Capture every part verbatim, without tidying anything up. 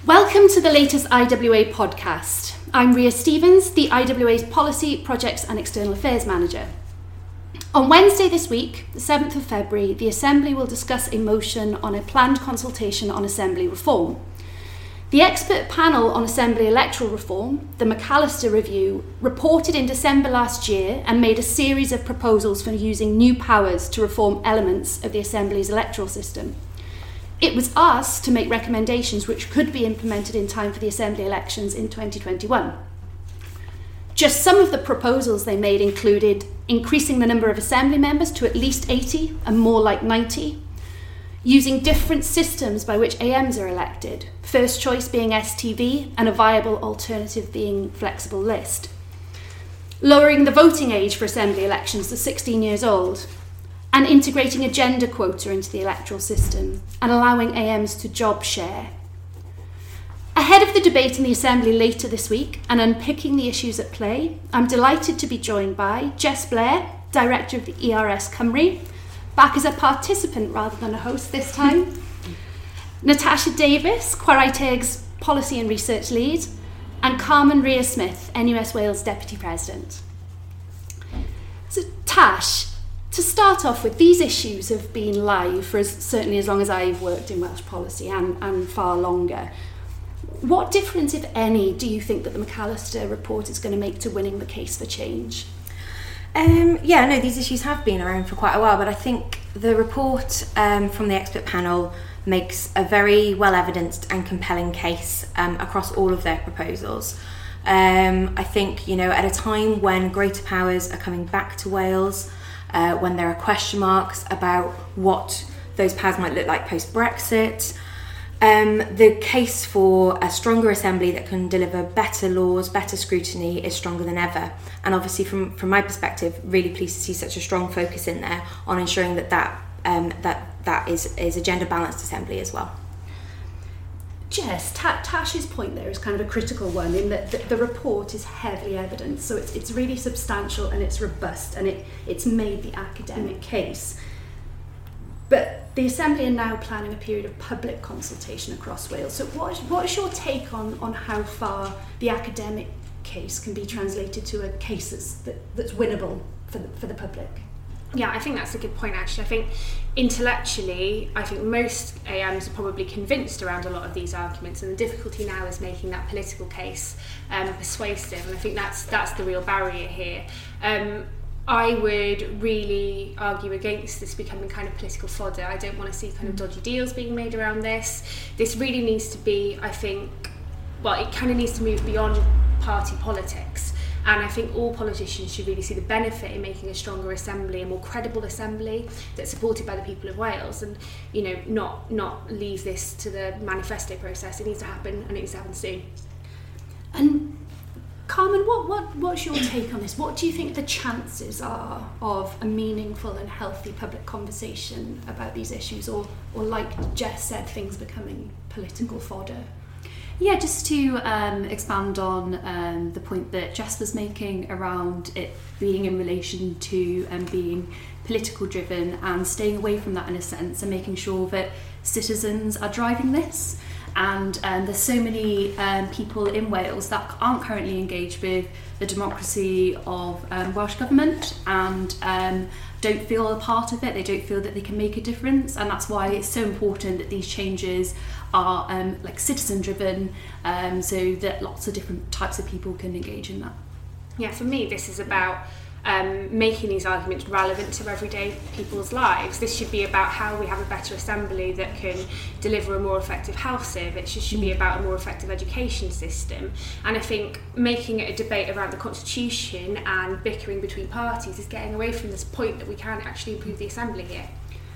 Welcome to the latest I W A podcast. I'm Ria Stevens, the I W A's Policy, Projects and External Affairs Manager. On Wednesday this week, the seventh of February, the Assembly will discuss a motion on a planned consultation on Assembly reform. The expert panel on Assembly electoral reform, the McAllister Review, reported in December last year and made a series of proposals for using new powers to reform elements of the Assembly's electoral system. It was asked to make recommendations which could be implemented in time for the Assembly elections in twenty twenty-one. Just some of the proposals they made included increasing the number of Assembly members to at least eighty and more like ninety, using different systems by which A Ms are elected, first choice being S T V and a viable alternative being flexible list, lowering the voting age for Assembly elections to sixteen years old, and integrating a gender quota into the electoral system and allowing A Ms to job share. Ahead of the debate in the Assembly later this week and unpicking the issues at play, I'm delighted to be joined by Jess Blair, Director of the E R S Cymru, back as a participant rather than a host this time, Natasha Davis, Chwarae Teg's Policy and Research Lead, and Carmen Rhea-Smith, N U S Wales Deputy President. So Tash, to start off with, these issues have been live for as, certainly as long as I've worked in Welsh policy and, and far longer. What difference, if any, do you think that the McAllister report is going to make to winning the case for change? Um, yeah, no, these issues have been around for quite a while, but I think the report um, from the expert panel makes a very well evidenced and compelling case um, across all of their proposals. Um, I think, you know, at a time when greater powers are coming back to Wales, uh, when there are question marks about what those powers might look like post-Brexit, Um, the case for a stronger Assembly that can deliver better laws, better scrutiny is stronger than ever. And obviously from, from my perspective, really pleased to see such a strong focus in there on ensuring that that, um, that, that is, is a gender balanced Assembly as well. Jess, Ta- Tash's point there is kind of a critical one in that the, the report is heavily evidence, so it's, it's really substantial and it's robust and it, it's made the academic case. But the Assembly are now planning a period of public consultation across Wales. So what is, what is your take on, on how far the academic case can be translated to a case that's, that, that's winnable for the, for the public? Yeah, I think that's a good point, actually. I think intellectually, I think most A Ms are probably convinced around a lot of these arguments, and the difficulty now is making that political case um, persuasive, and I think that's that's the real barrier here. Um, I would really argue against this becoming kind of political fodder. I don't want to see kind of dodgy deals being made around this. This really needs to be, I think, well, it kind of needs to move beyond party politics. And I think all politicians should really see the benefit in making a stronger Assembly, a more credible Assembly that's supported by the people of Wales, and, you know, not not leave this to the manifesto process. It needs to happen, and it needs to happen soon. And Carmen, what, what what's your take on this? What do you think the chances are of a meaningful and healthy public conversation about these issues, or, or like Jess said, things becoming political fodder? Yeah, just to um, expand on um, the point that Jess was making around it being in relation to um, being political driven and staying away from that in a sense and making sure that citizens are driving this. And um, there's so many um, people in Wales that aren't currently engaged with the democracy of um, Welsh Government and um, don't feel a part of it. They don't feel that they can make a difference, and that's why it's so important that these changes are um, like citizen driven, um, so that lots of different types of people can engage in that. Yeah, for me, this is about um, making these arguments relevant to everyday people's lives. This should be about how we have a better Assembly that can deliver a more effective health service. It should be about a more effective education system. And I think making it a debate around the Constitution and bickering between parties is getting away from this point that we can actually improve the Assembly here.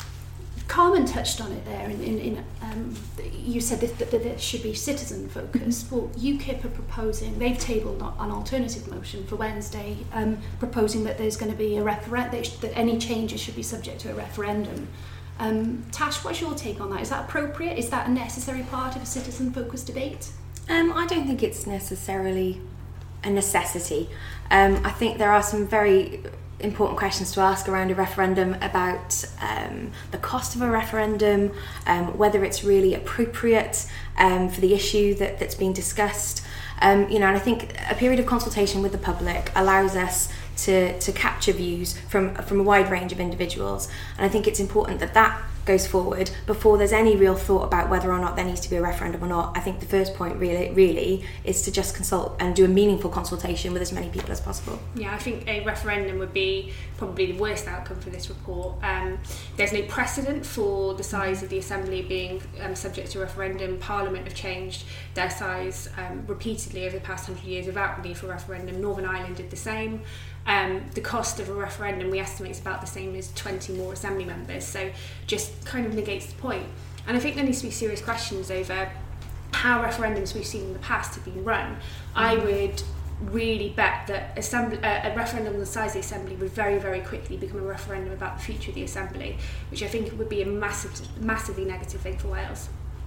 Carmen touched on it there. In, in, in um, you said that, that, that it should be citizen focused. Mm-hmm. Well, U KIP are proposing, they've tabled an alternative motion for Wednesday, um, proposing that there's going to be a referendum, that, that any changes should be subject to a referendum. Um, Tash, what's your take on that? Is that appropriate? Is that a necessary part of a citizen focused debate? Um, I don't think it's necessarily a necessity. Um, I think there are some very important questions to ask around a referendum about um, the cost of a referendum, um, whether it's really appropriate um, for the issue that, that's being discussed. Um, you know, and I think a period of consultation with the public allows us to, to capture views from, from a wide range of individuals. And I think it's important that that goes forward before there's any real thought about whether or not there needs to be a referendum or not. I think the first point really really is to just consult and do a meaningful consultation with as many people as possible. Yeah, I think a referendum would be probably the worst outcome for this report. Um, there's no precedent for the size of the Assembly being um, subject to referendum. Parliament have changed their size um, repeatedly over the past hundred years without the need for a referendum. Northern Ireland did the same. Um, the cost of a referendum we estimate is about the same as twenty more Assembly members, so just kind of negates the point. And I think there needs to be serious questions over how referendums we've seen in the past have been run. Mm-hmm. I would really bet that assembly, uh, a referendum on the size of the Assembly would very, very quickly become a referendum about the future of the Assembly, which I think would be a massive, massively negative thing for Wales.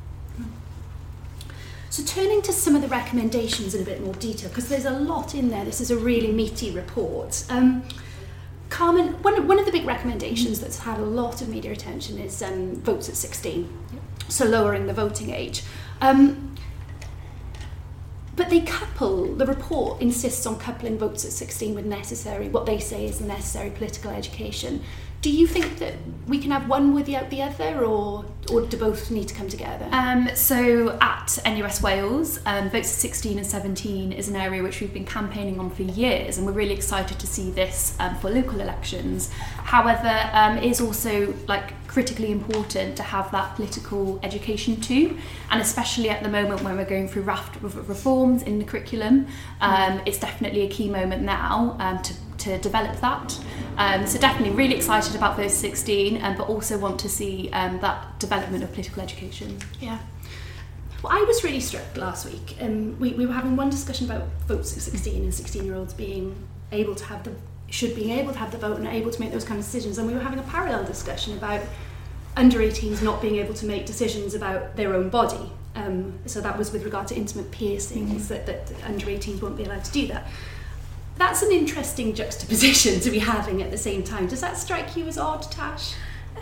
So turning to some of the recommendations in a bit more detail, because there's a lot in there, this is a really meaty report. Um, Carmen, one, one of the big recommendations that's had a lot of media attention is um, votes at sixteen, so lowering the voting age. Um, but they couple, the report insists on coupling votes at sixteen with necessary, what they say is the necessary political education. Do you think that we can have one without the other, or or do both need to come together? Um, so at N U S Wales, um, votes at sixteen and seventeen is an area which we've been campaigning on for years, and we're really excited to see this um, for local elections. However, um, it is also like critically important to have that political education too, and especially at the moment when we're going through raft reforms in the curriculum, um, it's definitely a key moment now um, to to develop that. Um, so definitely really excited about votes sixteen, um, but also want to see um, that development of political education. Yeah. Well, I was really struck last week. Um, we, we were having one discussion about votes at sixteen and sixteen-year-olds being able to have the, should being able to have the vote and able to make those kind of decisions. And we were having a parallel discussion about under eighteens not being able to make decisions about their own body. Um, so that was with regard to intimate piercings, mm-hmm. that, that under eighteens won't be allowed to do that. That's an interesting juxtaposition to be having at the same time. Does that strike you as odd, Tash?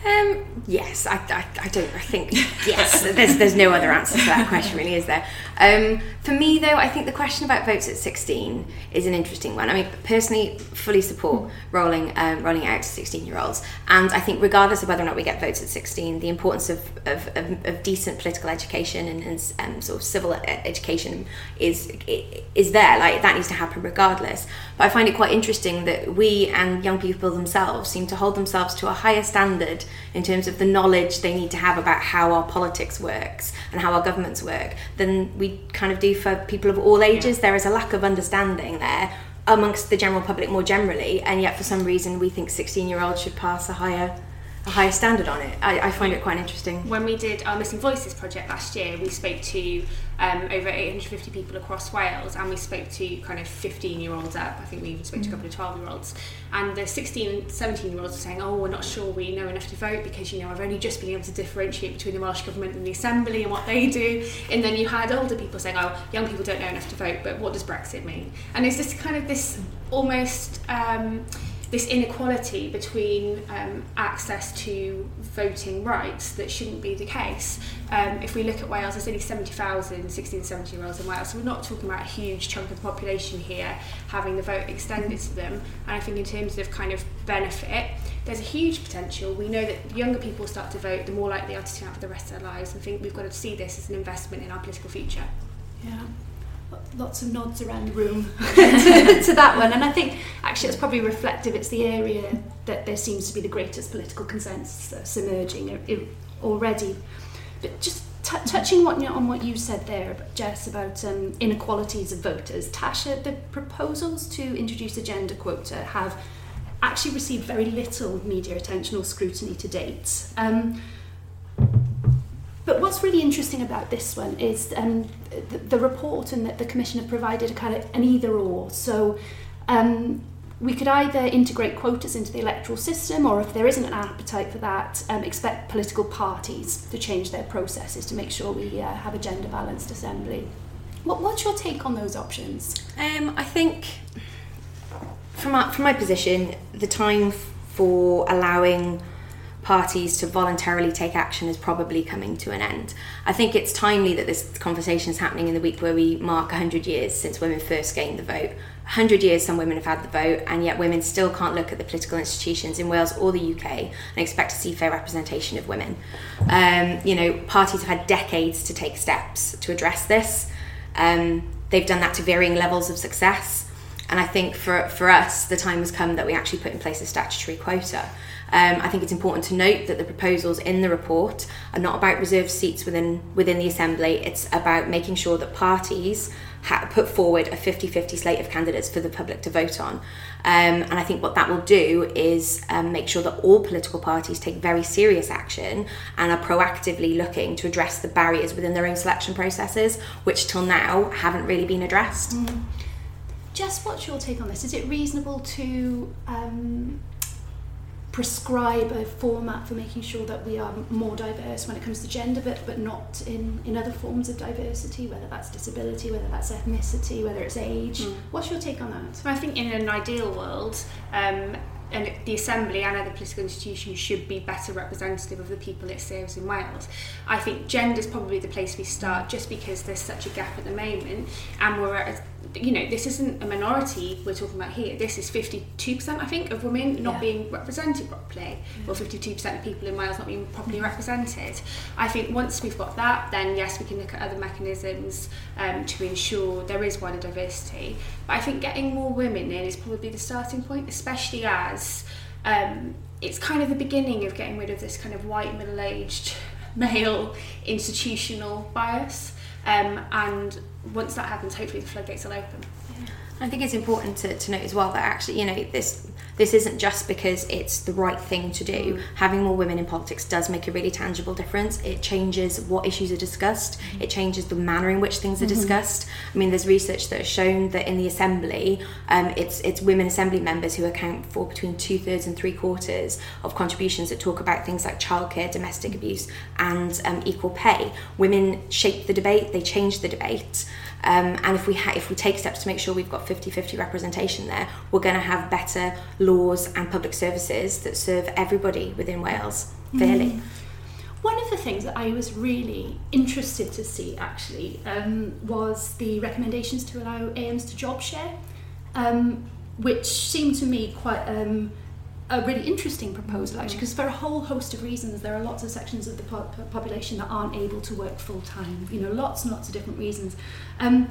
Um, yes, I, I, I don't. I think yes. There's there's no other answer to that question, really, is there? Um, for me, though, I think the question about votes at sixteen is an interesting one. I mean, personally, fully support rolling um, rolling it out to sixteen-year-olds, and I think regardless of whether or not we get votes at sixteen, the importance of of, of, of decent political education and, and um, sort of civil education is is there. Like that needs to happen regardless. But I find it quite interesting that we and young people themselves seem to hold themselves to a higher standard in terms of the knowledge they need to have about how our politics works and how our governments work than we kind of do for people of all ages. Yeah. There is a lack of understanding there amongst the general public more generally, and yet for some reason we think sixteen-year-olds should pass a higher a higher standard on it. I, I find it quite interesting. When we did our Missing Voices project last year, we spoke to um, over eight hundred fifty people across Wales, and we spoke to kind of fifteen-year-olds up. I think we even spoke mm. to a couple of twelve-year-olds. And the sixteen and seventeen-year-olds were saying, oh, we're not sure we know enough to vote because, you know, I've only just been able to differentiate between the Welsh Government and the Assembly and what they do. And then you had older people saying, oh, young people don't know enough to vote, but what does Brexit mean? And it's just kind of this almost... Um, this inequality between um, access to voting rights that shouldn't be the case. Um, if we look at Wales, there's only seventy thousand sixteen and seventeen year olds in Wales, so we're not talking about a huge chunk of the population here having the vote extended to them. And I think in terms of kind of benefit, there's a huge potential. We know that the younger people start to vote, the more likely they are to turn out for the rest of their lives. I think we've got to see this as an investment in our political future. Yeah. Lots of nods around the room to, to that one, and I think actually it's probably reflective. It's the area that there seems to be the greatest political consensus that's emerging already. But just t- touching what, you know, on what you said there, Jess, about um, inequalities of voters, Tasha, the proposals to introduce a gender quota have actually received very little media attention or scrutiny to date. Um, But what's really interesting about this one is um, the, the report and that the Commissioner provided a kind of an either or. So um, we could either integrate quotas into the electoral system, or if there isn't an appetite for that, um, expect political parties to change their processes to make sure we uh, have a gender balanced assembly. What, what's your take on those options? Um, I think from my, from my position, the time f- for allowing parties to voluntarily take action is probably coming to an end. I think it's timely that this conversation is happening in the week where we mark one hundred years since women first gained the vote. one hundred years some women have had the vote, and yet women still can't look at the political institutions in Wales or the U K and expect to see fair representation of women. Um, you know, parties have had decades to take steps to address this. Um, they've done that to varying levels of success. And I think for, for us, the time has come that we actually put in place a statutory quota. Um, I think it's important to note that the proposals in the report are not about reserved seats within within the Assembly. It's about making sure that parties ha- put forward a fifty-fifty slate of candidates for the public to vote on. Um, and I think what that will do is um, make sure that all political parties take very serious action and are proactively looking to address the barriers within their own selection processes, which till now haven't really been addressed. Mm. Jess, what's your take on this? Is it reasonable to um, prescribe a format for making sure that we are more diverse when it comes to gender, but, but not in, in other forms of diversity, whether that's disability, whether that's ethnicity, whether it's age? Mm. What's your take on that? So I think in an ideal world, um, and the Assembly and other political institutions should be better representative of the people it serves in Wales. I think gender is probably the place we start, just because there's such a gap at the moment, and we're at, you know, this isn't a minority we're talking about here. This is fifty-two percent, I think, of women not yeah. being represented properly, yeah. or fifty-two percent of people in Wales not being properly represented. I think once we've got that, then yes, we can look at other mechanisms um, to ensure there is wider diversity. But I think getting more women in is probably the starting point, especially as um, it's kind of the beginning of getting rid of this kind of white, middle-aged, male institutional bias. Um, and once that happens, hopefully the floodgates will open. Yeah. I think it's important to, to note as well that actually, you know, this this isn't just because it's the right thing to do. Mm. Having more women in politics does make a really tangible difference. It changes what issues are discussed. Mm. It changes the manner in which things are mm-hmm. discussed. I mean, there's research that has shown that in the Assembly, um, it's it's women Assembly members who account for between two thirds and three quarters of contributions that talk about things like childcare, domestic abuse, and um, equal pay. Women shape the debate. They change the debate. Um, and if we ha- if we take steps to make sure we've got fifty-fifty representation there, we're going to have better laws and public services that serve everybody within Wales fairly. Mm. One of the things that I was really interested to see actually um, was the recommendations to allow A Ms to job share, um, which seemed to me quite um, a really interesting proposal actually, because for a whole host of reasons there are lots of sections of the po- population that aren't able to work full time, you know, lots and lots of different reasons. Um,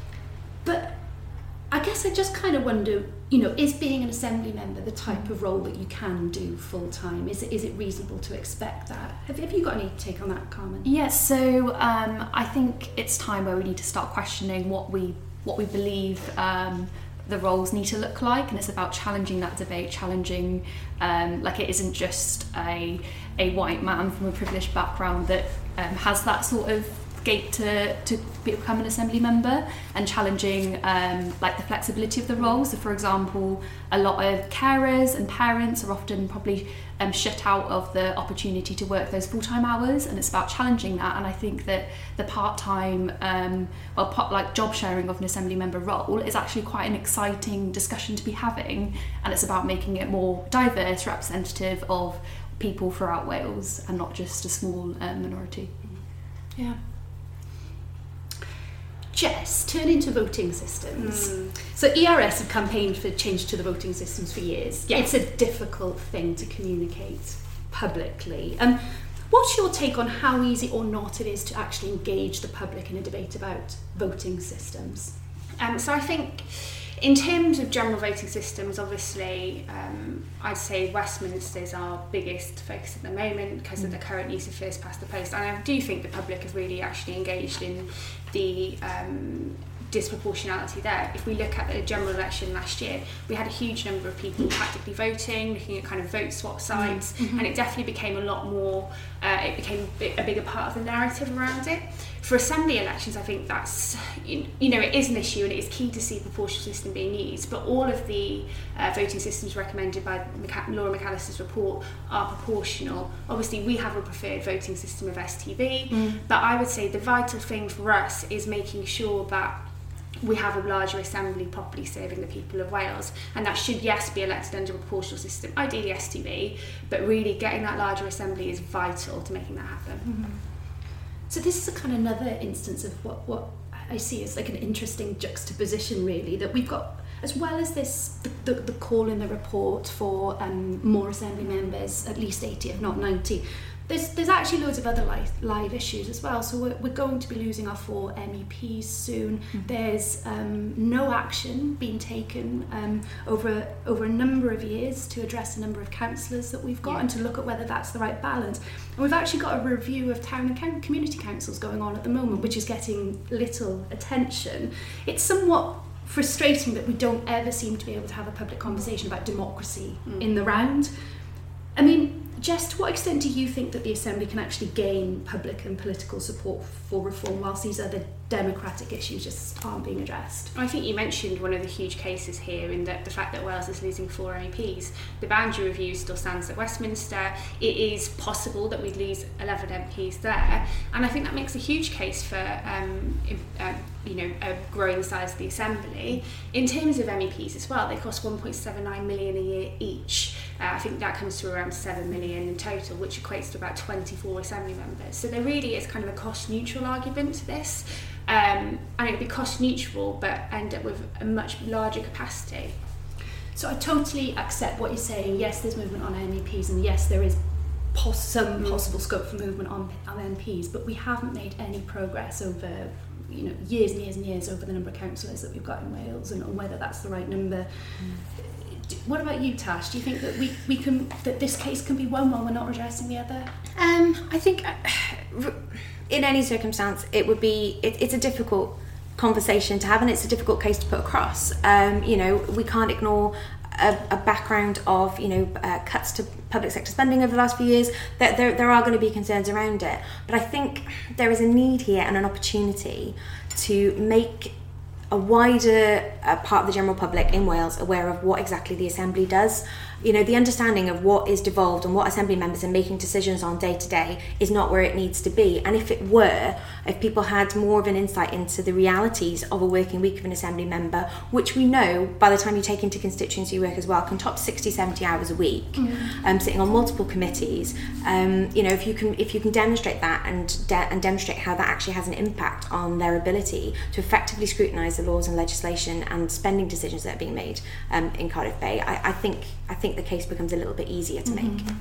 but I guess I just kind of wonder, you know, is being an Assembly member the type of role that you can do full time? Is it is it reasonable to expect that? Have, have you got any take on that, Carmen? Yes, so um, I think it's time where we need to start questioning what we what we believe um, the roles need to look like, and it's about challenging that debate, challenging um, like it isn't just a a white man from a privileged background that um, has that sort of gate to, to become an Assembly member, and challenging um, like the flexibility of the role. So for example, a lot of carers and parents are often probably um, shut out of the opportunity to work those full-time hours, and it's about challenging that. And I think that the part-time um, well part, like job sharing of an Assembly member role is actually quite an exciting discussion to be having, and it's about making it more diverse, representative of people throughout Wales and not just a small um, minority. Yeah. Jess, turning to voting systems. Mm. So E R S have campaigned for change to the voting systems for years. Yeah. It's a difficult thing to communicate publicly. Um, what's your take on how easy or not it is to actually engage the public in a debate about voting systems? Um, so I think in terms of general voting systems, obviously, um, I'd say Westminster is our biggest focus at the moment because mm. of the current use of first past the post. And I do think the public have really actually engaged in the um, disproportionality there. If we look at the general election last year, we had a huge number of people practically voting, looking at kind of vote swap sites, mm-hmm. and it definitely became a lot more, uh, it became a bigger part of the narrative around it. For Assembly elections, I think that's, you know, it is an issue and it is key to see proportional system being used, but all of the uh, voting systems recommended by Laura McAllister's report are proportional. Obviously, we have a preferred voting system of S T B, mm. but I would say the vital thing for us is making sure that we have a larger assembly properly serving the people of Wales, and that should, yes, be elected under a proportional system, ideally S T B, but really getting that larger assembly is vital to making that happen. Mm-hmm. So this is a kind of another instance of what, what I see as like an interesting juxtaposition, really, that we've got, as well as this, the, the, the call in the report for um, more assembly members, at least eighty, if not ninety, There's, there's actually loads of other live, live issues as well. So we're, we're going to be losing our four M E Ps soon. Mm-hmm. There's um, no action being taken um, over over a number of years to address the number of councillors that we've got, yeah, and to look at whether that's the right balance. And we've actually got a review of town and community councils going on at the moment, which is getting little attention. It's somewhat frustrating that we don't ever seem to be able to have a public conversation about democracy mm. in the round. I mean, Jess, to what extent do you think that the Assembly can actually gain public and political support for reform whilst these other democratic issues just aren't being addressed? I think you mentioned one of the huge cases here in that the fact that Wales is losing four M E Ps. The boundary review still stands at Westminster. It is possible that we'd lose eleven M Ps there, and I think that makes a huge case for um, uh, you know, uh, growing the size of the Assembly. In terms of M E Ps as well, they cost one point seven nine million a year each. Uh, I think that comes to around seven million in total, which equates to about twenty-four Assembly members. So there really is kind of a cost-neutral argument to this. Um, and it would be cost-neutral, but end up with a much larger capacity. So I totally accept what you're saying. Yes, there's movement on M E Ps, and yes, there is pos- some mm. possible scope for movement on, on M Ps, but we haven't made any progress over, you know, years and years and years over the number of councillors that we've got in Wales, and on whether that's the right number. Mm. What about you, Tash? Do you think that we, we can that this case can be won while we're not addressing the other? Um, I think uh, in any circumstance it would be it, it's a difficult conversation to have, and it's a difficult case to put across. Um, you know, we can't ignore a, a background of you know uh, cuts to public sector spending over the last few years. That there there are going to be concerns around it, but I think there is a need here and an opportunity to make a wider uh, part of the general public in Wales aware of what exactly the Assembly does. You know, the understanding of what is devolved and what Assembly members are making decisions on day to day is not where it needs to be. And if it were, if people had more of an insight into the realities of a working week of an Assembly member, which we know by the time you take into constituency work as well, can top sixty, seventy hours a week, mm-hmm. um, sitting on multiple committees. Um, you know, if you can if you can demonstrate that and de- and demonstrate how that actually has an impact on their ability to effectively scrutinise the laws and legislation and spending decisions that are being made um, in Cardiff Bay, I, I think I think the case becomes a little bit easier to mm-hmm. make.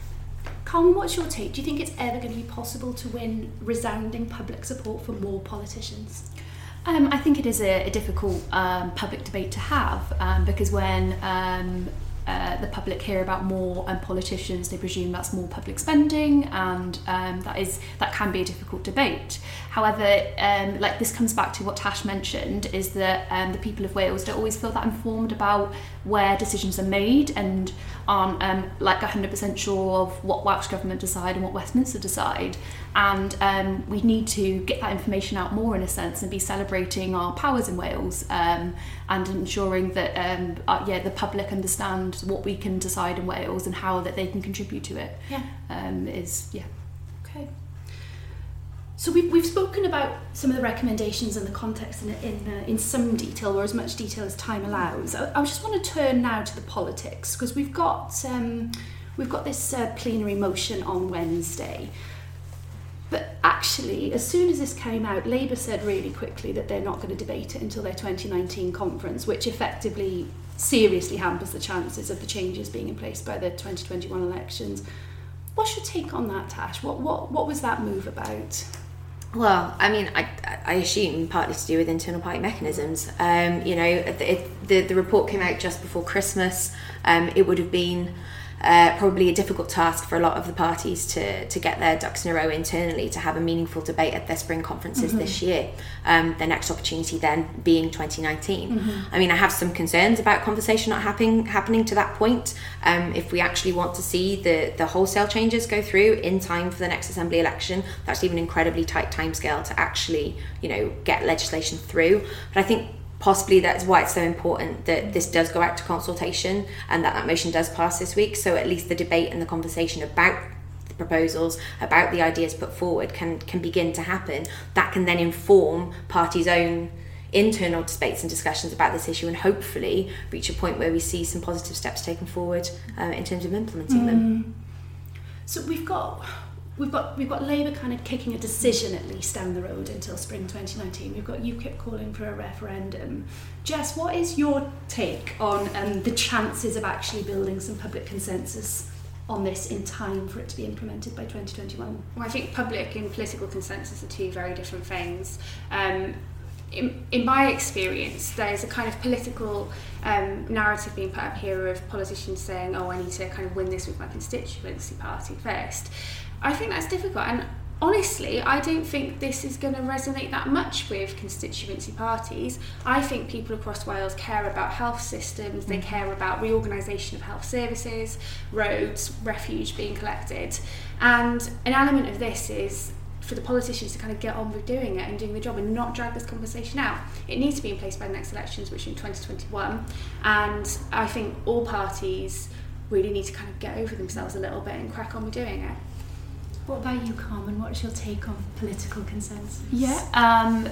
Colin, what's your take? Do you think it's ever going to be possible to win resounding public support for more politicians? Um, I think it is a, a difficult um, public debate to have um, because when um, uh, the public hear about more um, politicians, they presume that's more public spending, and um, that is that can be a difficult debate. However, um, like this comes back to what Tash mentioned, is that um, the people of Wales don't always feel that informed about where decisions are made and aren't um, like one hundred percent sure of what Welsh Government decide and what Westminster decide. And um, we need to get that information out more, in a sense, and be celebrating our powers in Wales um, and ensuring that um, uh, yeah, the public understand what we can decide in Wales and how that they can contribute to it. Yeah. Um, is yeah. Okay. So we've, we've spoken about some of the recommendations and the context in in, uh, in some detail, or as much detail as time allows. I, I just want to turn now to the politics, because we've got um, we've got this uh, plenary motion on Wednesday. But actually, as soon as this came out, Labour said really quickly that they're not going to debate it until their twenty nineteen conference, which effectively seriously hampers the chances of the changes being in place by the twenty twenty-one elections. What's your take on that, Tash? What what what was that move about? Well, I mean, I, I assume partly to do with internal party mechanisms. Um, you know, it, the the report came out just before Christmas. Um, it would have been uh, probably a difficult task for a lot of the parties to to get their ducks in a row internally to have a meaningful debate at their spring conferences mm-hmm. this year. Um, their next opportunity then being twenty nineteen. Mm-hmm. I mean, I have some concerns about conversation not happening happening to that point. Um, if we actually want to see the the wholesale changes go through in time for the next Assembly election, that's even an incredibly tight timescale to actually, you know, get legislation through. But I think possibly that's why it's so important that this does go out to consultation and that that motion does pass this week, so at least the debate and the conversation about the proposals, about the ideas put forward can can begin to happen. That can then inform parties' own, internal debates and discussions about this issue, and hopefully reach a point where we see some positive steps taken forward uh, in terms of implementing mm. them. So we've got we've got we've got Labour kind of kicking a decision at least down the road until spring twenty nineteen. We've got UKIP calling for a referendum. Jess, what is your take on um, the chances of actually building some public consensus on this in time for it to be implemented by twenty twenty-one? Well, I think public and political consensus are two very different things. Um, in, in my experience, there's a kind of political um, narrative being put up here of politicians saying, oh, I need to kind of win this with my constituency party first. I think that's difficult, and honestly, I don't think this is going to resonate that much with constituency parties. I think people across Wales care about health systems, they care about reorganisation of health services, roads, refuge being collected. And an element of this is for the politicians to kind of get on with doing it and doing the job and not drag this conversation out. It needs to be in place by the next elections, which are in twenty twenty-one. And I think all parties really need to kind of get over themselves a little bit and crack on with doing it. What about you, Carmen? What's your take on political consensus? Yeah, um,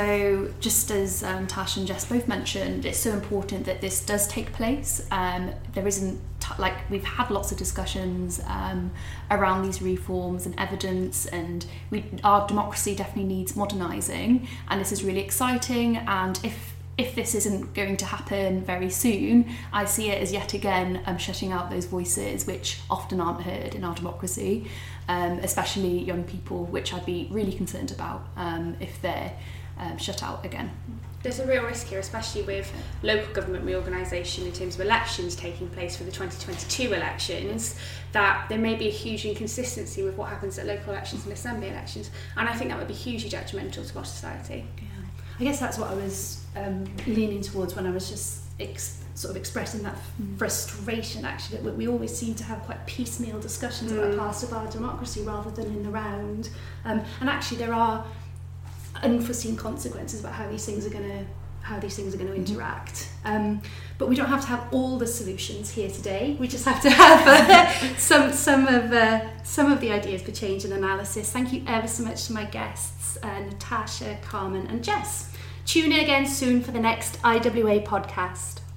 so just as um, Tash and Jess both mentioned, it's so important that this does take place. Um, there isn't, t- like, we've had lots of discussions um, around these reforms and evidence, and we, our democracy definitely needs modernising, and this is really exciting. And if If this isn't going to happen very soon, I see it as yet again um, shutting out those voices which often aren't heard in our democracy, um, especially young people, which I'd be really concerned about um, if they're um, shut out again. There's a real risk here, especially with local government reorganisation in terms of elections taking place for the twenty twenty-two elections, that there may be a huge inconsistency with what happens at local elections and assembly elections, and I think that would be hugely detrimental to our society. Yeah. I guess that's what I was um, leaning towards when I was just ex- sort of expressing that mm. frustration, actually, that we always seem to have quite piecemeal discussions mm. about parts of our democracy rather than in the round. Um, and actually there are unforeseen consequences about how these things are going to how these things are going to interact. Um, but we don't have to have all the solutions here today. We just have to have uh, some some of uh, some of the ideas for change and analysis. Thank you ever so much to my guests, uh, Natasha, Carmen and Jess. Tune in again soon for the next I W A podcast.